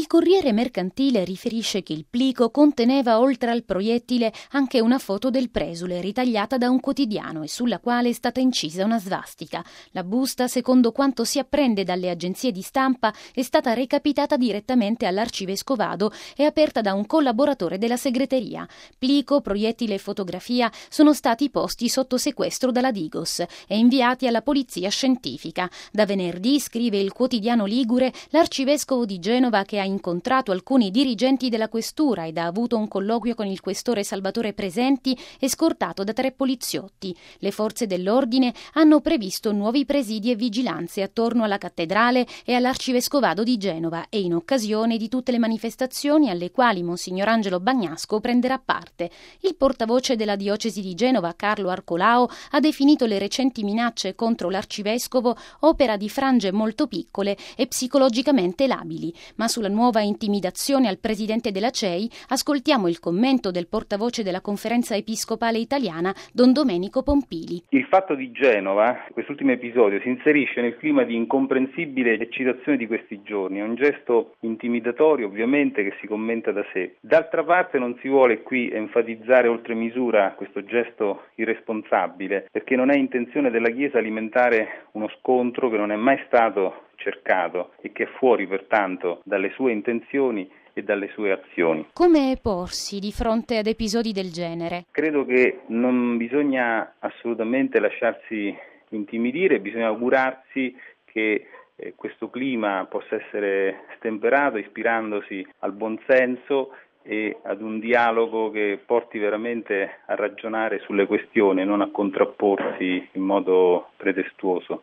Il Corriere Mercantile riferisce che il plico conteneva oltre al proiettile anche una foto del presule ritagliata da un quotidiano e sulla quale è stata incisa una svastica. La busta, secondo quanto si apprende dalle agenzie di stampa, è stata recapitata direttamente all'arcivescovado e aperta da un collaboratore della segreteria. Plico, proiettile e fotografia sono stati posti sotto sequestro dalla Digos e inviati alla polizia scientifica. Da venerdì, scrive il quotidiano ligure, l'arcivescovo di Genova, che ha incontrato alcuni dirigenti della questura ed ha avuto un colloquio con il questore Salvatore Presenti, è scortato da 3 poliziotti. Le forze dell'ordine hanno previsto nuovi presidi e vigilanze attorno alla cattedrale e all'arcivescovado di Genova e in occasione di tutte le manifestazioni alle quali Monsignor Angelo Bagnasco prenderà parte. Il portavoce della diocesi di Genova, Carlo Arcolao, ha definito le recenti minacce contro l'arcivescovo opera di frange molto piccole e psicologicamente labili, ma sulla nuova intimidazione al presidente della CEI ascoltiamo il commento del portavoce della Conferenza Episcopale Italiana, Don Domenico Pompili. Il fatto di Genova, quest'ultimo episodio, si inserisce nel clima di incomprensibile eccitazione di questi giorni. È un gesto intimidatorio, ovviamente, che si commenta da sé. D'altra parte non si vuole qui enfatizzare oltre misura questo gesto irresponsabile, perché non è intenzione della Chiesa alimentare uno scontro che non è mai stato cercato e che è fuori pertanto dalle sue intenzioni e dalle sue azioni. Come porsi di fronte ad episodi del genere? Credo che non bisogna assolutamente lasciarsi intimidire, bisogna augurarsi che questo clima possa essere stemperato ispirandosi al buonsenso e ad un dialogo che porti veramente a ragionare sulle questioni, non a contrapporsi in modo pretestuoso.